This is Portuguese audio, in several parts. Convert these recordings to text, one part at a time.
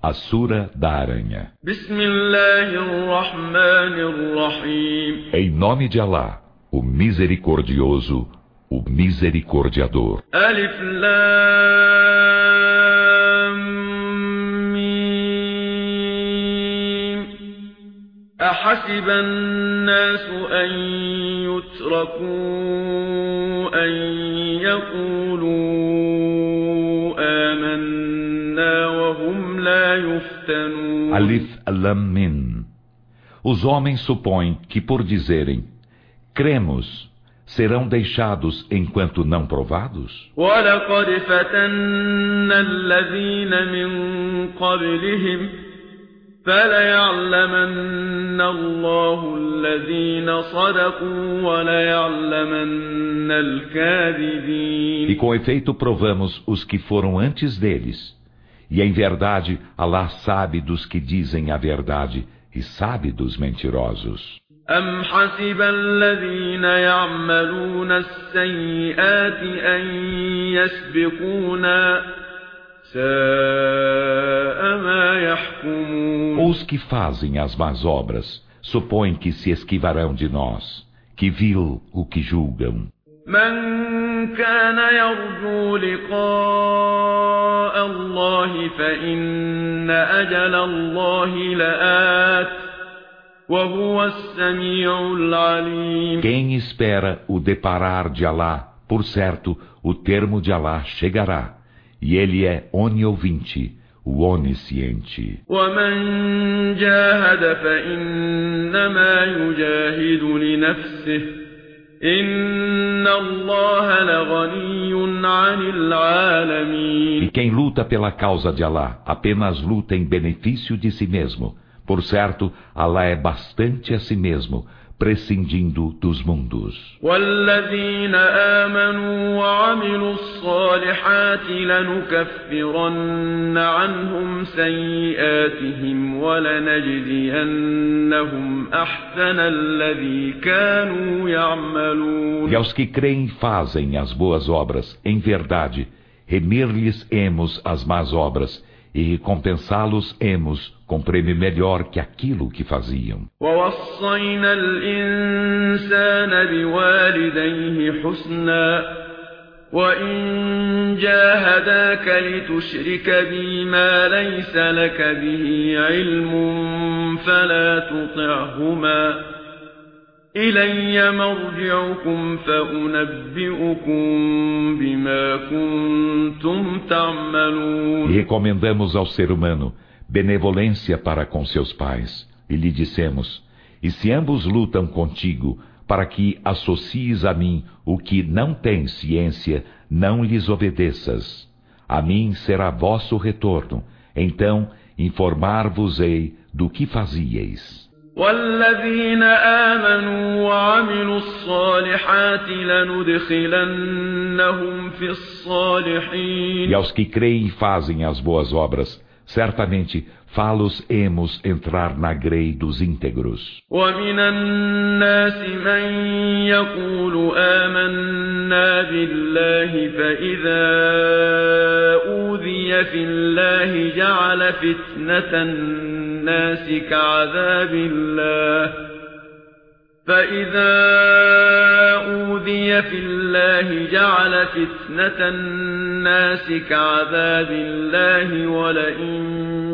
A Sura da Aranha. Em nome de Alá, o Misericordioso, o Misericordiador. Alif Lam Mim. أحسب الناس أن يتركوا أن يقولوا آمنا وهم لا يفتنون. Alif Lam Mim. Os homens supõem que por dizerem cremos, serão deixados enquanto não provados? وَلَقَدْ فَتَنَّا الَّذِينَ مِن قَبْلِهِمْ فَلَيَعْلَمَنَّ اللَّهُ الَّذِينَ صَدَقُوا وَلَيَعْلَمَنَّ الْكَاذِبِينَ. E com efeito provamos os que foram antes deles. E em verdade, Alá sabe dos que dizem a verdade e sabe dos mentirosos. أَمْ حَسِبَ الَّذِينَ يَعْمَلُونَ السَّيِّئَاتِ أَن يَسْبِقُونَا سَاءَ مَا يَحْكُمُونَ. Os que fazem as más obras supõem que se esquivarão de nós. Que vil o que julgam. مَنْ كَانَ يَرْجُو لِقَاءَ اللَّهِ فَإِنَّ أَجَلَ اللَّهِ لَآتٍ وَهُوَ السَّمِيعُ الْعَلِيمُ. Quem espera o deparar de Alá, por certo, o termo de Alá chegará, e ele é oniovinte, o onisciente. وَمَنْ جَاهَدَ فَإِنَّمَا يُجَاهِدُ لِنَفْسِهِ إِنَّ اللَّهَ لَغَنِيٌّ عَنِ الْعَالَمِينَ. E quem luta pela causa de Alá, apenas luta em benefício de si mesmo. Por certo, Alá é bastante a si mesmo, prescindindo dos mundos. وَالَّذِينَ آمَنُوا وَعَمِلُوا الصَّالِحَاتِ لَنُكَفِّرَنَّ عَنْهُمْ سَيِّئَاتِهِمْ وَلَنَجْزِيَنَّهُمْ أَحْسَنَ الَّذِي كَانُوا يَعْمَلُونَ. E aos que creem e fazem as boas obras, em verdade, remir-lhes-emos as más obras, e recompensá-los-emos com prêmio melhor que aquilo que faziam. وَوَصَّيْنَا الْإِنسَانَ بِوَالِدَيْهِ حُسْنًا وَإِنْ جَاهَدَاكَ لِتُشْرِكَ بِي مَا لَيْسَ لَكَ بِهِ عِلْمٌ فَلَا تُطِعْهُمَا إِلَيَّ مَرْجِعُكُمْ فَأُنَبِّئُكُم بِمَا كُنتُمْ تَعْمَلُونَ. E recomendamos ao ser humano benevolência para com seus pais, e lhe dissemos: e se ambos lutam contigo, para que associes a mim o que não tem ciência, não lhes obedeças. A mim será vosso retorno, então informar-vos-ei do que fazíeis. وَالَّذِينَ آمَنُوا وَعَمِلُوا الصَّالِحَاتِ لَنُدْخِلَنَّهُمْ فِي الصَّالِحِينَ. E aos que creem e fazem as boas obras, certamente fá-los-emos entrar na grei dos íntegros. وَمِنَ النَّاسِ مَن يَقُولُ آمَنَّا بِاللَّهِ فَإِذَا أُوذِيَ فِي اللَّهِ جَعَلَ فِتْنَةَ النَّاسِ كَعَذَابِ اللَّهِ فَإِذَا أُوذِيَ فِي اللَّهِ جَعَلَ فِتْنَةَ النَّاسِ كَعَذَابِ اللَّهِ وَلَئِن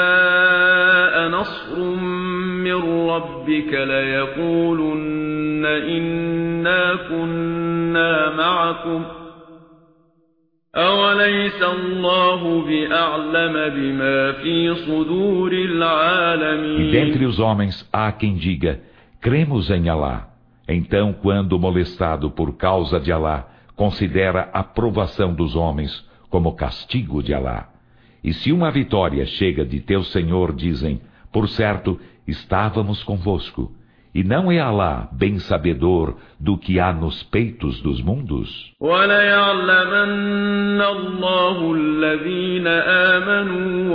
جَاءَ نَصْرٌ مِّن رَّبِّكَ لَيَقُولُنَّ إِنَّا كُنَّا مَعَكُمْ أَوَلَيْسَ اللَّهُ بِأَعْلَمَ بِمَا فِي صُدُورِ الْعَالَمِينَ. E dentre os homens há quem diga: cremos em Alá. Então, quando molestado por causa de Alá, considera a provação dos homens como castigo de Alá. E se uma vitória chega de teu Senhor, dizem: por certo, estávamos convosco. E não é Alá bem sabedor do que há nos peitos dos mundos? وَلَيَعْلَمَنَّ اللَّهُ الَّذِينَ آمَنُوا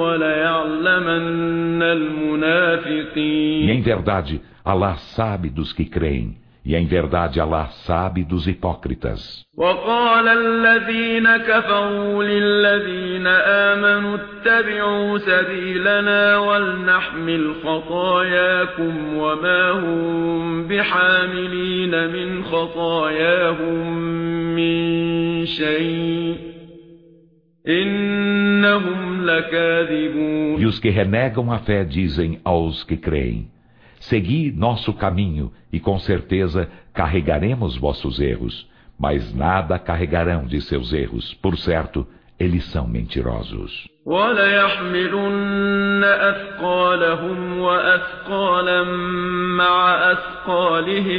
وَلَيَعْلَمَنَّ الْمُنَافِقِينَ. E em verdade, Alá sabe dos que creem, E em verdade Allah sabe dos hipócritas. وقال الذين كفروا للذين آمنوا اتبعوا سبيلنا ولنحمل خطاياكم وما هم بحاملين من خطاياهم من شيء إنهم لكاذبون. E os que renegam a fé dizem aos que creem: segui nosso caminho, e com certeza carregaremos vossos erros, mas nada carregarão de seus erros. Por certo, eles são mentirosos. وَلَيَحْمِلُنَّ أَثْقَالَهُمْ وَأَثْقَالًا مَعَ أَثْقَالِهِمْ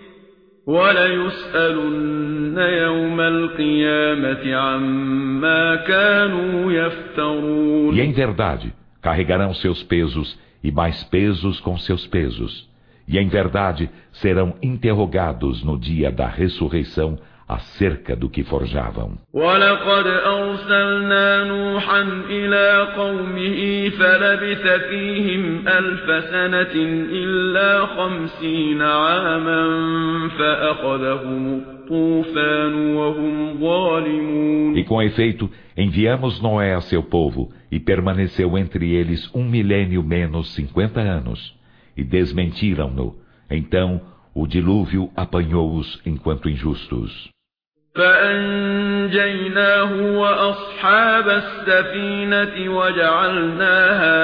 وَلَيُسْأَلُنَّ يَوْمَ الْقِيَامَةِ عَمَّا كَانُوا يَفْتَرُونَ. E em verdade, carregarão seus pesos e mais pesos com seus pesos. E em verdade, serão interrogados no dia da ressurreição acerca do que forjavam. وَلَقَدْ أَرْسَلْنَا نُوحًا إِلَى قَوْمِهِ فَلَبِثَ فِيهِمْ أَلْفَ سَنَةٍ إِلَّا 50 عَامًا فَأَخَذَهُمُ الطُّوفَانُ وَهُمْ ظَالِمُونَ. E com efeito, enviamos Noé a seu povo, e permaneceu entre eles 1 milênio menos 50 anos, e desmentiram-no. Então, o dilúvio apanhou-os enquanto injustos. فَأَنْجَيْنَاهُ وَأَصْحَابَ السَّفِينَةِ وَجَعَلْنَاهَا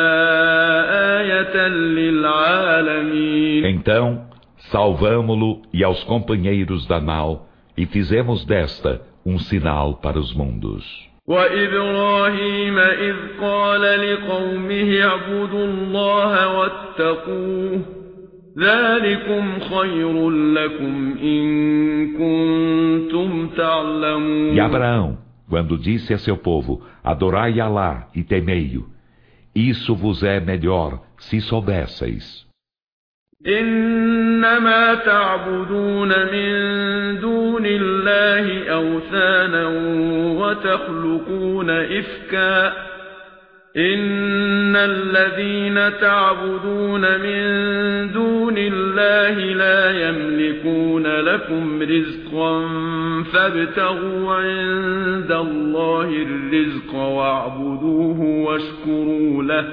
آيَةً لِلْعَالَمِينَ. Então, salvamo-lo e aos companheiros da nau, e fizemos desta um sinal para os mundos. وَإِبْرَاهِيمَ إِذْ قَالَ لِقَوْمِهِ اعْبُدُوا اللَّهَ وَاتَّقُوهُ ذَلِكُمْ خَيْرٌ لَكُمْ إِن كُنتُمْ تَعْلَمُونَ. E Abraão, quando disse a seu povo: adorai Alá e temei-o, isso vos é melhor se soubesseis. إنما تعبدون من دون الله أوثانا وتخلقون إفكا إن الذين تعبدون من دون الله لا يملكون لكم رزقا فابتغوا عند الله الرزق واعبدوه واشكروا له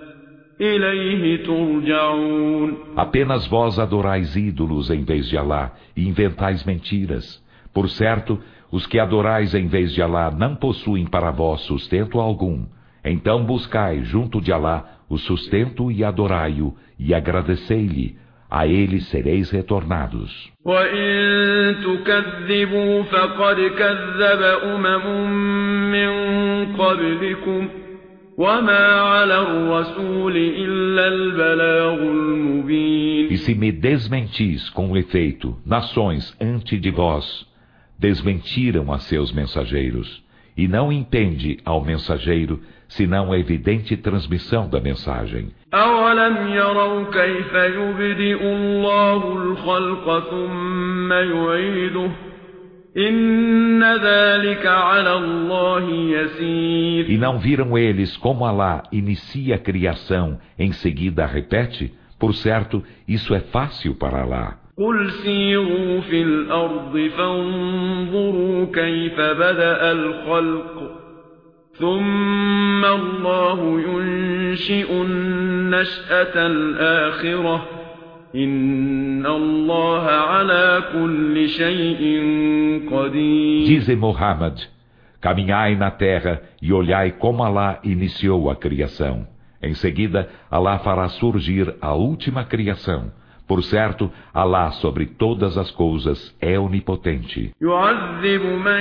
Apenas vós adorais ídolos em vez de Alá e inventais mentiras. Por certo, os que adorais em vez de Alá não possuem para vós sustento algum. Então buscai junto de Alá o sustento e adorai-o e agradecei-lhe. A ele sereis retornados. وَإِن تُكَذِّبُوا فَقَدْ كَذَّبَ أُمَمٌ مِّن قَبْلِكُمْ وَمَا عَلَى الرَّسُولِ إِلَّا الْبَلَاغُ الْمُبِينُ. E se me desmentis com efeito, nações antes de vós desmentiram a seus mensageiros, e não impende ao mensageiro senão a evidente transmissão da mensagem. أَوَلَمْ يَرَوْا كَيْفَ يُبْدِئُ اللَّهُ الْخَلْقَ ثُمَّ يُعِيدُهُ إِنَّ ذَلِكَ عَلَى اللَّهِ يَسِيرٌ. E não viram eles como Alá inicia a criação, em seguida a repete? Por certo, isso é fácil para Alá. قُلْ سِيرُوا فِي الْأَرْضِ فَانظُرُوا كَيْفَ بَدَأَ الْخَلْقَ ثُمَّ اللَّهُ يُنشِئُ النَّشْأَةَ الْآخِرَةَ إِنَّ اللَّهَ عَلَى كُلِّ شَيْءٍ قَدِيرٌ. Dize Muhammad: caminhai na terra e olhai como Alá iniciou a criação. Em seguida, Alá fará surgir a última criação. Por certo, Alá sobre todas as coisas é onipotente. يُعَذِّبُ مَن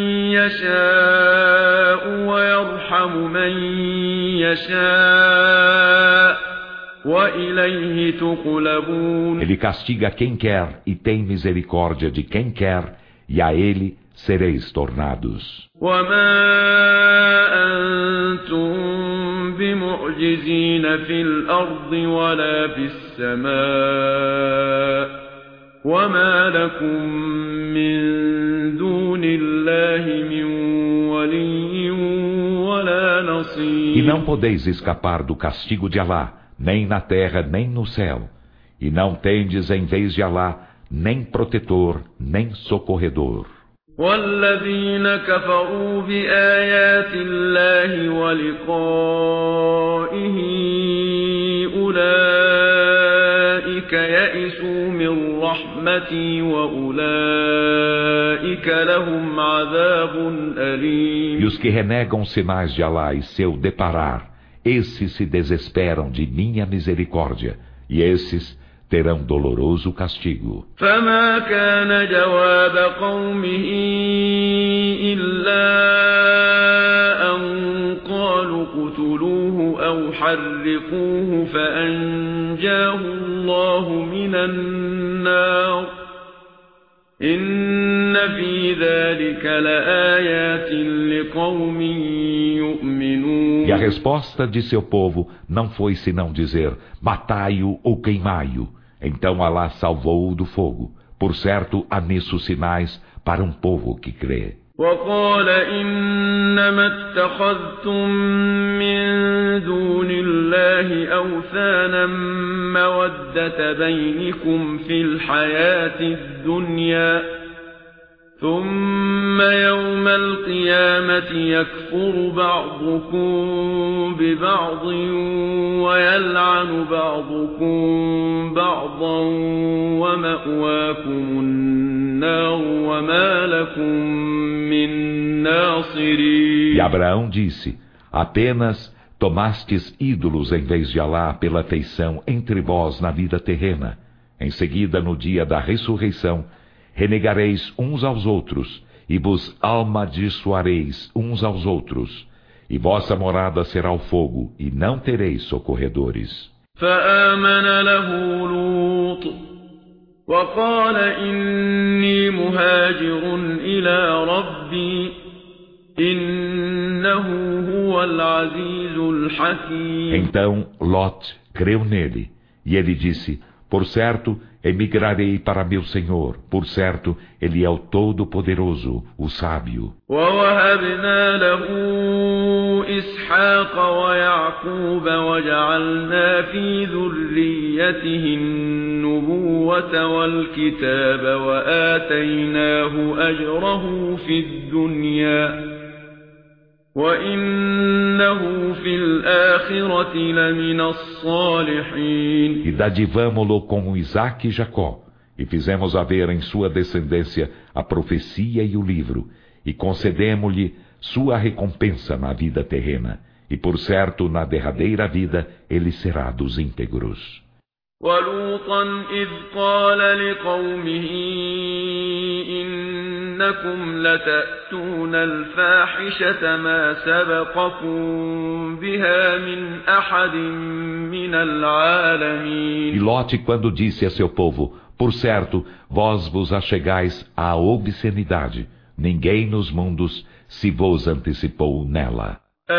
يَشَاءُ وَيَرْحَمُ مَن يَشَاءُ وَإِلَيْهِ تُقْلَبُونَ. Ele castiga quem quer e tem misericórdia de quem quer, e a ele sereis tornados. وَمَا أَنْتُمْ بِمُعْجِزِينَ فِي الْأَرْضِ وَلَا فِي السَّمَاءِ وَمَا لَكُمْ مِنْ دُونِ اللَّهِ مِنْ وَلِيٍّ وَلَا نَصِيرٍ. E não podeis escapar do castigo de Alá, nem na terra nem no céu. E não tendes em vez de Alá nem protetor, nem socorredor. والذين كفروا بآيات الله ولقائه أولئك يئسوا من رحمتي وأولئك لهم عذاب أليم. E os que renegam os sinais de Alá e seu deparar, esses se desesperam de minha misericórdia, e esses terão doloroso castigo. فما كان جواب قومه إلا أن قالوا اقتلوه أو حرقوه فأنجاه الله من النار إن في ذلك لآيات لقوم يؤمنون. E a resposta de seu povo não foi senão dizer: matai-o ou queimai-o. Então Alá salvou-o do fogo. Por certo, há nisso sinais para um povo que crê. وقال إنما اتخذتم من دون الله أوثانا مودة بينكم في الحياة الدنيا ثم يوم القيامة يكفر بعضكم ببعض ويلعن بعضكم بعضا ومأواكم النار وما لكم من ناصرين. E Abraão disse: apenas tomastes ídolos em vez de Alá pela afeição entre vós na vida terrena. Em seguida, no dia da ressurreição, renegareis uns aos outros, e vos amaldiçoareis uns aos outros, e vossa morada será o fogo, e não tereis socorredores. فآمن له لوط وقال إني مهاجر إلى ربي إنه هو العزيز الحكيم. Então Lot creu nele, e ele disse: por certo, emigrarei para meu Senhor. Por certo, Ele é o Todo-Poderoso, o Sábio. ووهبنا له إسحاق ويعقوب وجعلنا في ذريته النبوة والكتاب وآتيناه أجره في الدنيا وإنه في الآخرة لمن الصالحين. E dadivamo-lo com Isaque e Jacó, e fizemos haver em sua descendência a profecia e o livro, e concedemo-lhe sua recompensa na vida terrena, e por certo na derradeira vida ele será dos íntegros. ولوطا إذ قال لقومه إنكم لتأتون الفاحشة ما سبقكم بها من أحد من العالمين. E Lote, quando disse a seu povo: por certo, vós vos achegais à obscenidade, ninguém nos mundos se vos antecipou nela.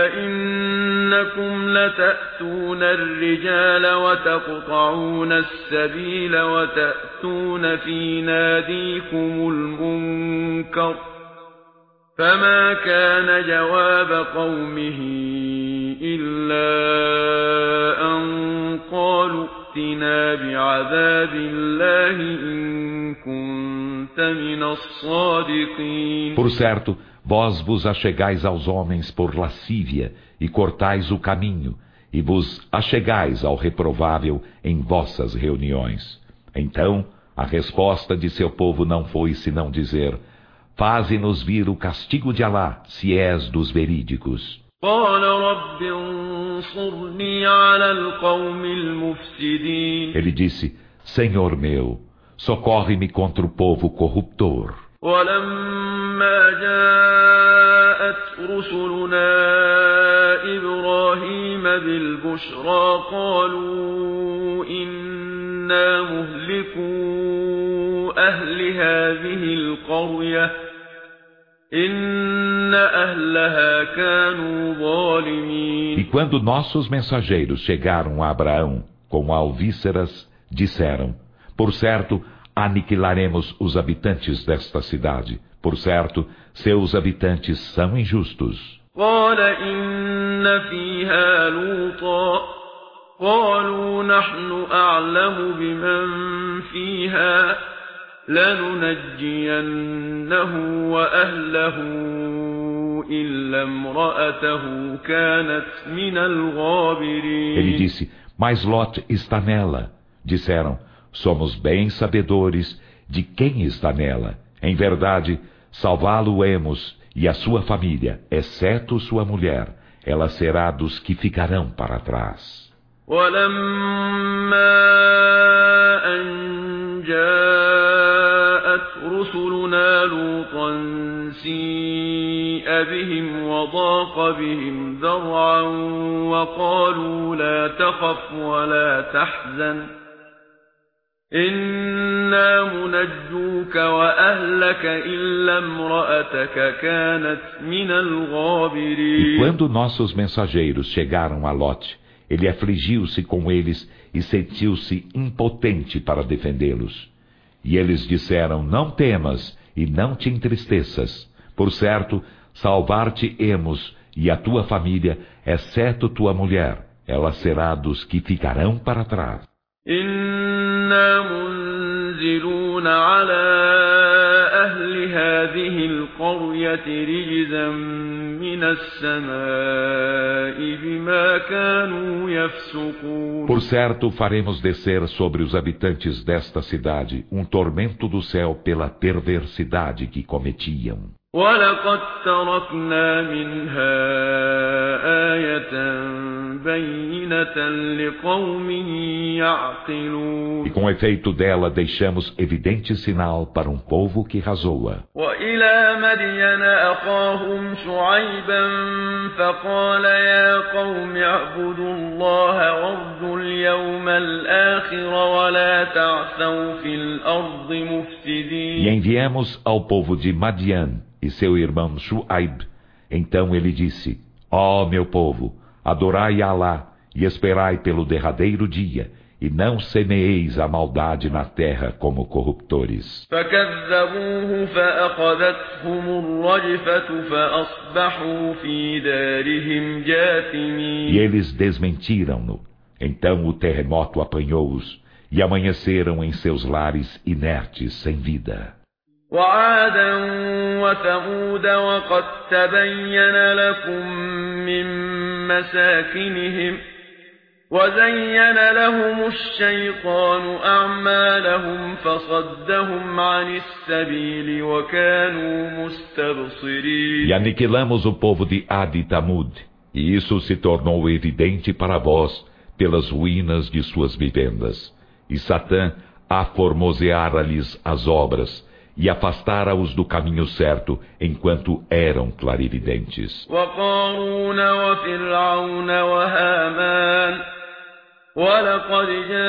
أئنكم لتأتون الرجال وتقطعون السبيل وتأتون في ناديكم المنكر فما كان جواب قومه إلا أن قالوا ائتنا بعذاب الله إن كنت من الصادقين. Por certo, vós vos achegais aos homens por lascívia, e cortais o caminho, e vos achegais ao reprovável em vossas reuniões. Então, a resposta de seu povo não foi senão dizer: faze-nos vir o castigo de Alá, se és dos verídicos. Ele disse: Senhor meu, socorre-me contra o povo corruptor. ولما جاءت رسلنا إبراهيم بالبشرى قالوا إنا مهلكو أهل هذه القرية إن أهلها كانوا ظالمين. E quando nossos mensageiros chegaram a Abraão com alvíceras, disseram: por certo, aniquilaremos os habitantes desta cidade. Por certo, seus habitantes são injustos. قال إن فيها لوطا قالوا نحن أعلم بمن فيها لننجينه وأهله إلا امرأته كانت من الغابرين. Ele disse: mas Lot está nela. Disseram: somos bem sabedores de quem está nela. Em verdade, salvá-lo-emos e a sua família, exceto sua mulher. Ela será dos que ficarão para trás. ولما أن جاءت رسلنا لوطا سيء بهم وضاق بهم ذرعا وقالوا لا تخف ولا تحزن إنا منجوك وأهلك إلا امرأتك كانت من الغابرين. E quando nossos mensageiros chegaram a Lot, ele afligiu-se com eles e sentiu-se impotente para defendê-los. E eles disseram: não temas e não te entristeças. Por certo, salvar-te-emos e a tua família, exceto tua mulher. Ela será dos que ficarão para trás. إنا منزلون على أهل هذه القرية رجزا من السماء بما كانوا يفسقون. Por certo, faremos descer sobre os habitantes desta cidade um tormento do céu pela perversidade que cometiam. ولقد تركنا منها آية بينة لقوم يعقلون. E com efeito dela deixamos evidente sinal para um povo que razoa. وإلى مدين أخاهم شعيبا فقال يا قوم اعبدوا الله وارجوا اليوم الآخر ولا تعثوا في الأرض مفسدين. E enviamos ao povo de Madian e seu irmão Shu'aib. Então ele disse: ó meu povo, adorai Alá e esperai pelo derradeiro dia, e não semeeis a maldade na terra como corruptores. فكذبوه فأخذتهم الرجفة فأصبحوا في دارهم جاثمين. E eles desmentiram-no. Então o terremoto apanhou-os, e amanheceram em seus lares inertes, sem vida. وعادا وثمود وقد تبين لكم من مساكنهم وزين لهم الشيطان أعمالهم فصدهم عن السبيل وكانوا مستبصرين. E aniquilamos o povo de Ad e Tamud, e isso se tornou evidente para vós pelas ruínas de suas vivendas. E Satã aformoseara-lhes as obras, e afastara-os do caminho certo, enquanto eram clarividentes. وقارون وفرعون وهامان ولقد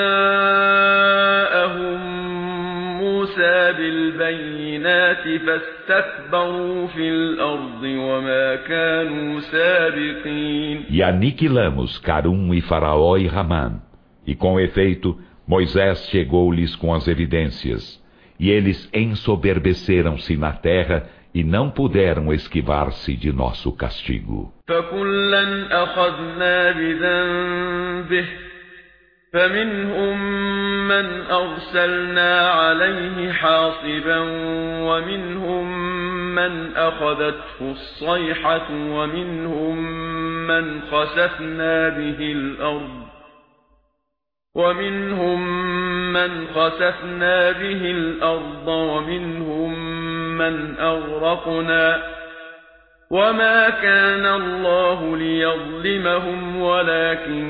جاءهم موسى بالبينات فاستكبروا في الأرض وما كانوا سابقين. E aniquilamos Carum e Faraó e Ramã. E com efeito, Moisés chegou-lhes com as evidências. E eles ensoberbeceram-se na terra e não puderam esquivar-se de nosso castigo. فكلا أخذنا بذنبه فمنهم من أرسلنا عليه حاصبا ومنهم من أخذته الصيحة ومنهم من خسفنا به الأرض ومنهم من أغرقنا وما كان الله ليظلمهم ولكن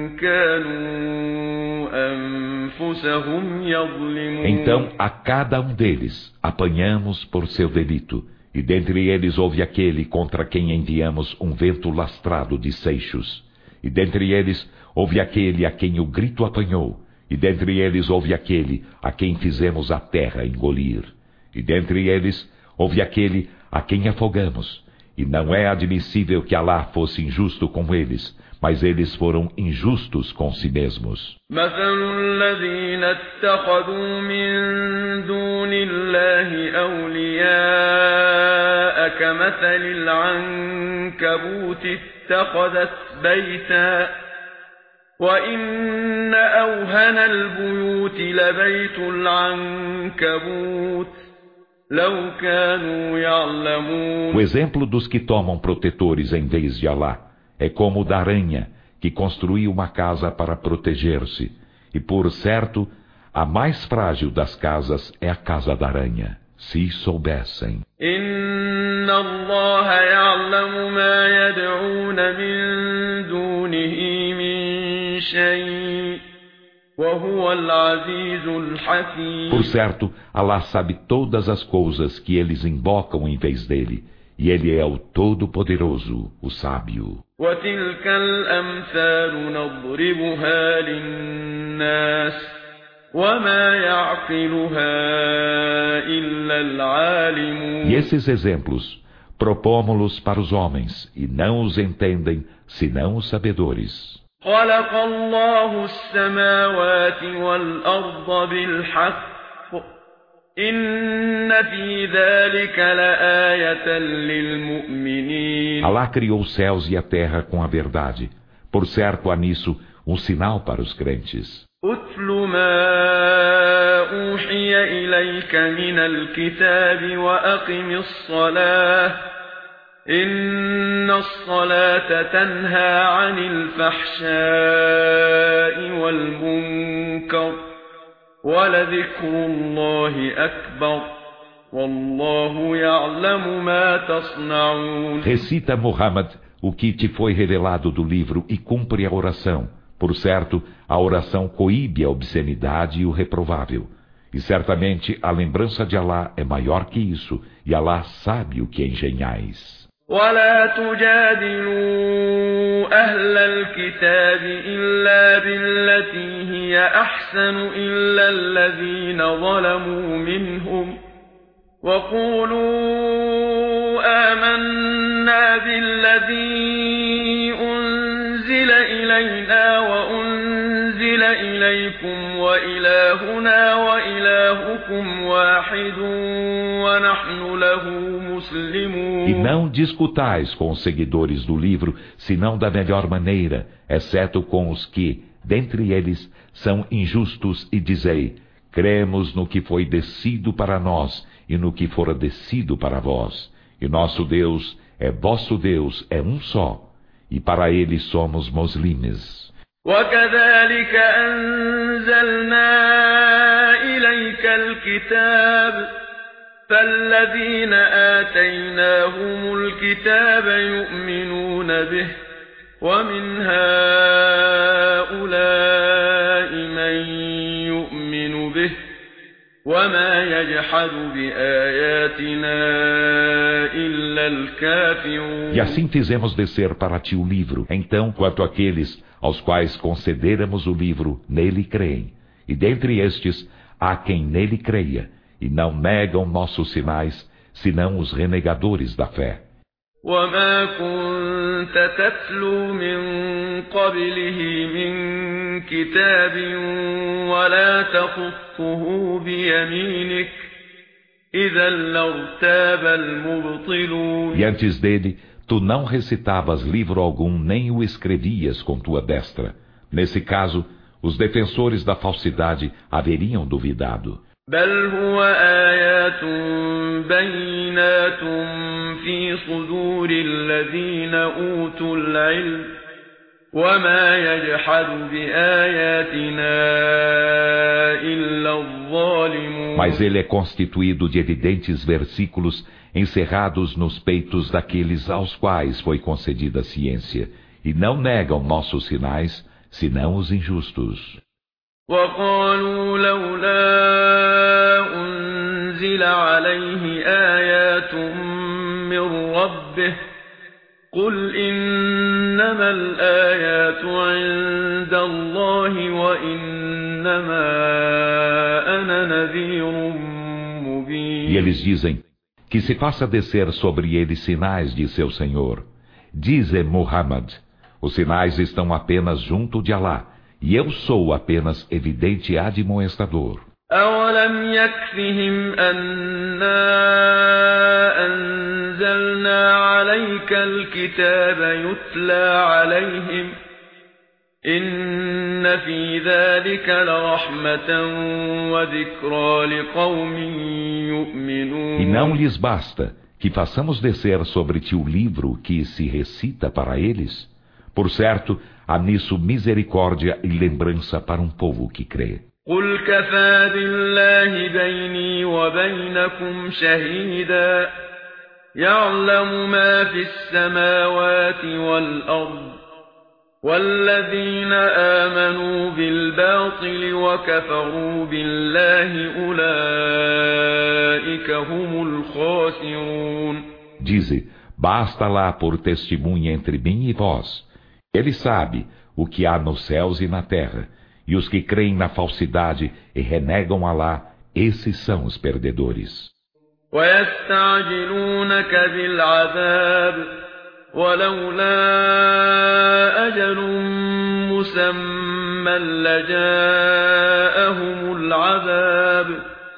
كانوا أنفسهم يظلمون. Então a cada um deles apanhamos por seu delito, e dentre eles houve aquele contra quem enviamos um vento lastrado de seixos, e dentre eles houve aquele a quem o grito apanhou, e dentre eles houve aquele a quem fizemos a terra engolir, e dentre eles houve aquele a quem afogamos. E não é admissível que Alá fosse injusto com eles, mas eles foram injustos com si mesmos. مثل الذين اتخذوا من دون الله أولياء كمثل العنكبوت اتخذت بيتا وَإِنَّ أَوْهَنَ الْبُيُوتِ لَبَيْتُ الْعَنكَبُوتِ لَوْ كَانُوا يَعْلَمُونَ. O exemplo dos que tomam protetores em vez de Alá é como o da aranha, que construiu uma casa para proteger-se. E por certo, a mais frágil das casas é a casa da aranha, se soubessem. إِنَّ اللَّهَ يَعْلَمُ مَا يَدْعُونَ مِن دُونِهِ مِن شَيْءٍ وَهُوَ الْعَزِيزُ الْحَكِيمُ. Por certo, Alá sabe todas as coisas que eles invocam em vez dele, e ele é o Todo-Poderoso, o Sábio. وَتِلْكَ الْأَمْثَالُ نَضْرِبُهَا لِلنَّاسِ وَمَا يَعْقِلُهَا إِلَّا الْعَالِمُونَ. E esses exemplos propomos-los para os homens, e não os entendem, senão os sabedores. خَلَقَ اللَّهُ السَّمَاوَاتِ وَالْأَرْضَ بِالْحَقِّ إِنَّ فِي ذَلِكَ لَآيَةً لِلْمُؤْمِنِينَ. Alá criou os céus e a terra com a verdade. Por certo, há nisso um sinal para os crentes. أُتْلُ مَا أُوحِيَ إِلَيْكَ مِنَ الْكِتَابِ وَأَقِمِ الصَّلَاةَ إِنَّ الصَّلَاةَ تَنْهَى عَنِ الْفَحْشَاءِ وَالْمُنكَرِ وَلَذِكْرُ اللَّهِ أَكْبَرُ وَاللَّهُ يَعْلَمُ مَا تَصْنَعُونَ. Recita, Muhammad, o que te foi revelado do livro e cumpre a oração. Por certo, a oração coíbe a obscenidade e o reprovável. E certamente a lembrança de Alá é maior que isso, e Alá sabe o que engenhais. ولا تجادلوا أهل الكتاب إلا بالتي هي أحسن إلا الذين ظلموا منهم وقولوا آمنا بالذي أنزل إلينا وأنزل إليكم وإلهنا وإلهكم واحد ونحن له مسلمون. E não discutais com os seguidores do livro, senão da melhor maneira, exceto com os que, dentre eles, são injustos, e dizei: cremos no que foi descido para nós e no que fora descido para vós. E nosso Deus é vosso Deus, é um só, e para ele somos muslimes. وكذلك أنزلنا إليك الكتاب فالذين آتيناهم الكتاب يؤمنون به ومن هؤلاء من يؤمن به وما يجحد بآياتنا إلا الكافرون. E assim fizemos descer para ti o livro. Então, quanto àqueles aos quais concederamos o livro, nele creem. E dentre estes, há quem nele creia, e não negam nossos sinais, senão os renegadores da fé. وما كنت تتلو من قبله من كتاب ولا تخطه بيمينك إذا لارتاب المبطلون. E antes dele, tu não recitavas livro algum, nem o escrevias com tua destra. Nesse caso, os defensores da falsidade haveriam duvidado. بل هو آيات بينات في صدور الذين أوتوا العلم وما يجحد بآياتنا إلا الظالمون. Mas ele é constituído de evidentes versículos encerrados nos peitos daqueles aos quais foi concedida a ciência, e não negam nossos sinais, senão os injustos. وقالوا لولا أنزل عليه آيات من ربه قل إنما الآيات عند الله وإنما أنا نذير مبين. E eles dizem que se faça descer sobre ele sinais de seu Senhor. Dize, Muhammad, os sinais estão apenas junto de Alá, e eu sou apenas evidente admoestador. أَوَلَمْ يَكْفِهِمْ أَنَّا أَنزَلْنَا عَلَيْكَ الْكِتَابَ يُتْلَى عَلَيْهِمْ إِنَّ إن في ذلك لرحمة وذكرى لقوم يؤمنون. E não lhes basta que façamos descer sobre ti o livro que se recita para eles? Por certo, há nisso misericórdia e lembrança para um povo que crê. قل كفى بالله بيني وبينكم شهيدا يعلم ما في السماوات والأرض والذين آمنوا بالباطل وكفروا بالله أولئك هم الخاسرون. Dize, basta lá por testemunha entre mim e vós. Ele sabe o que há nos céus e na terra, e os que creem na falsidade e renegam Alá, esses são os perdedores. ويستعجلونك بالعذاب ولولا أجل مسمى لجاءهم العذاب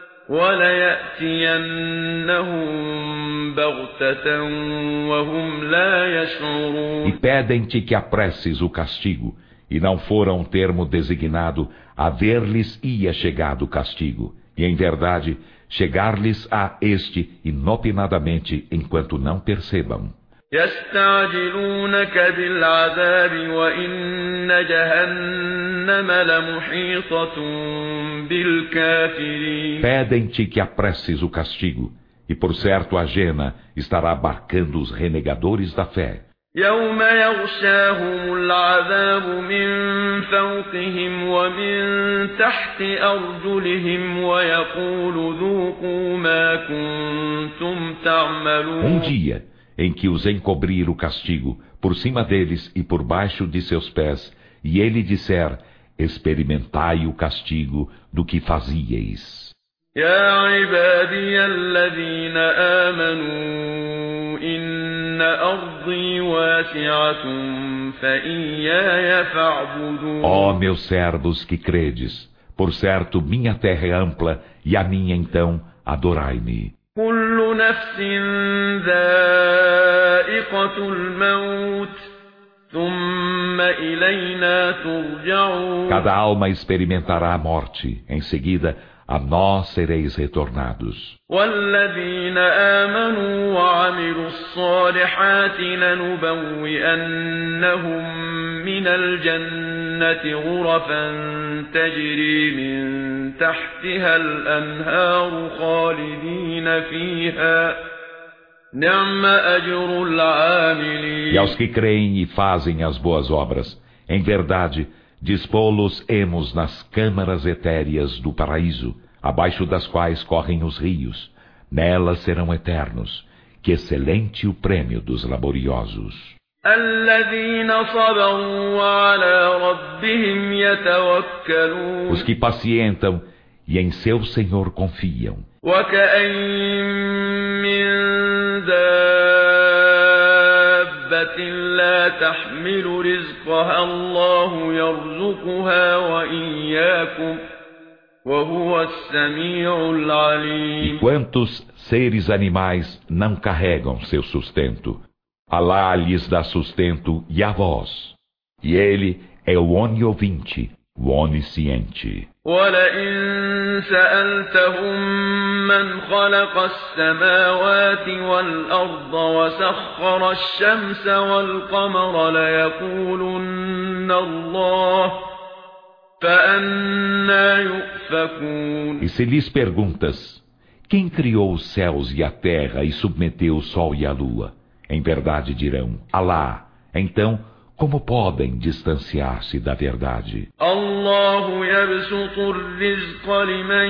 وليأتينهم بغتة وهم لا يشعرون. E pedem-te que apresses o castigo, e não fora um termo designado, a ver-lhes ia chegado o castigo, e em verdade, chegar-lhes a este inopinadamente enquanto não percebam. يستعجلونك بالعذاب وإن جهنم لمحيطة بالكافرين. Pedem-te que apresses o castigo, e por certo a Jena estará abarcando os renegadores da fé. يوم يغشاهم العذاب من فوقهم ومن تحت أرجلهم ويقول ذوقوا ما كنتم تعملون. Dia em que os encobrir o castigo por cima deles e por baixo de seus pés, e ele disser, experimentai o castigo do que fazieis. يا عبادي الذين آمنوا إن أرضي واسعة فإياي فاعبدون. Ó meus servos que credes, por certo minha terra é ampla, e a minha então adorai-me. كل نفس ذائقة الموت ثم إلينا ترجعون. Cada alma experimentará a morte, em seguida a nós sereis retornados. والذين آمنوا وعملوا الصالحات لنبوئنهم من الجنة غرفا تجري من تحتها الأنهار خالدين فيها نعم أجر العاملين. E aos que creem e fazem as boas obras, em verdade, dispô-los-emos nas câmaras etéreas do paraíso, abaixo das quais correm os rios. Nelas serão eternos. Que excelente o prêmio dos laboriosos. Os que pacientam e em seu Senhor confiam. لا تحمل رزقها الله يرزقها وإياكم وهو السميع العليم. E quantos seres animais não carregam seu sustento? Alá lhes dá sustento e a vós. E ele é o oniovinte, o onisciente. ولئن سألتهم من خلق السماوات والأرض وسخر الشمس والقمر ليقولن الله فأنى يؤفكون. E se lhes perguntas, quem criou os céus e a terra e submeteu o sol e a lua? Em verdade dirão, Alá. Então, como podem distanciar-se da verdade? الله يبسط الرزق لمن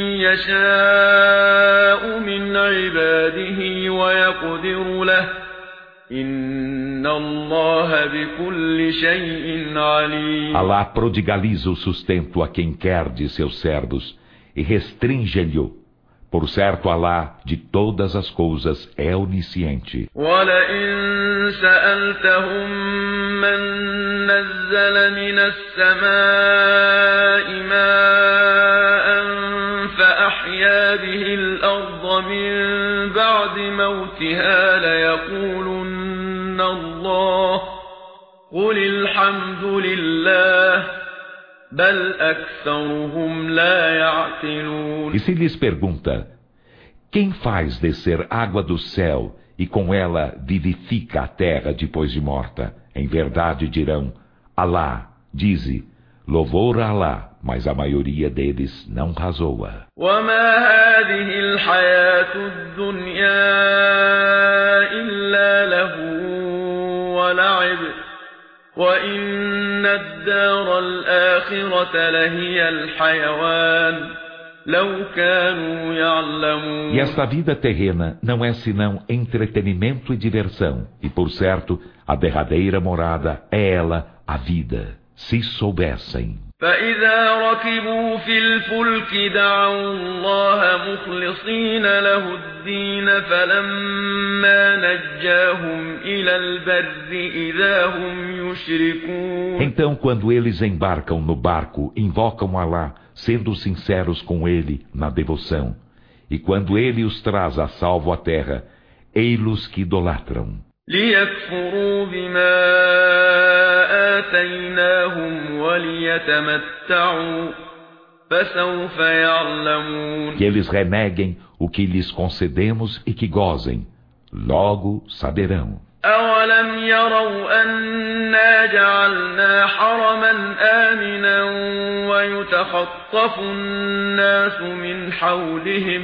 يشاء من عباده ويقدر له إن الله بكل شيء عليم. Alá prodigaliza o sustento a quem quer de seus servos e restringe-lhe. Por certo, Alá, de todas as coisas, é onisciente. وَلَئِن سَأَلْتَهُم مَّن نَّزَّلَ مِنَ السَّمَاءِ مَاءً فَأَحْيَا بِهِ الْأَرْضَ مِن بَعْدِ مَوْتِهَا لَيَقُولُنَّ اللَّهُ قُلِ الْحَمْدُ لِلَّهِ بل أكثرهم لا يعقلون. E se lhes pergunta, quem faz descer água do céu e com ela vivifica a terra depois de morta? Em verdade dirão, Alá, dize, louvor a Alá, mas a maioria deles não razoa. وما هذه الحياة الدنيا إلا لهو ولعب وإن الدار الآخرة لهي الحيوان لو كانوا يعلمون. E esta vida terrena não é senão entretenimento e diversão, e por certo, a derradeira morada é ela, a vida, se soubessem. فإذا ركبوا في الفلك دعوا الله مخلصين له الدين فلما نجاهم إلى البر إذا هم يشركون. Então, quando eles embarcam no barco, invocam Alá, sendo sinceros com ele na devoção. E quando ele os traz a salvo à terra, ei-los que idolatram. ليكفروا بما آتيناهم وليتمتعوا فسوف يعلمون. Que eles reneguem o que lhes concedemos e que gozem. Logo saberão. أولم يروا أنا جعلنا حرما آمنا ويتخطف الناس من حولهم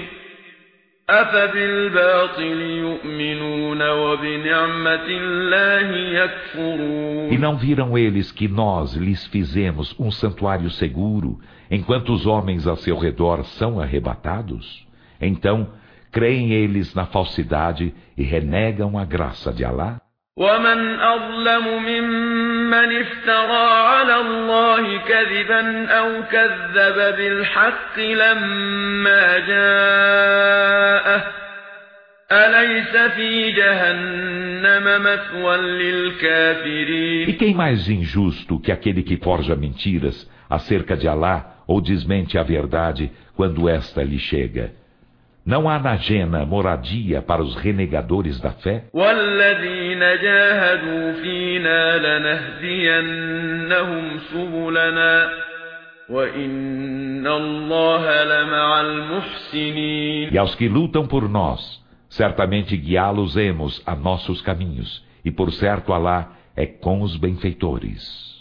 أفبالباطل يؤمنون وبنعمة الله يكفرون. E não viram eles que nós lhes fizemos um santuário seguro, enquanto os homens ao seu redor são arrebatados? Então, creem eles na falsidade e renegam a graça de Alá? ومن أظلم ممن افترى على الله كذبا أو كذب بالحق لما جاءه أليس في جهنم مثوى للكافرين. E quem mais injusto que aquele que forja mentiras acerca de Alá ou desmente a verdade quando esta lhe chega? Não há na Jena moradia para os renegadores da fé? والذين جاهدوا فينا لنهدينهم سبلنا وإن الله لمع المحسنين. E aos que lutam por nós, certamente guiá-los-emos a nossos caminhos, e por certo Alá é com os benfeitores.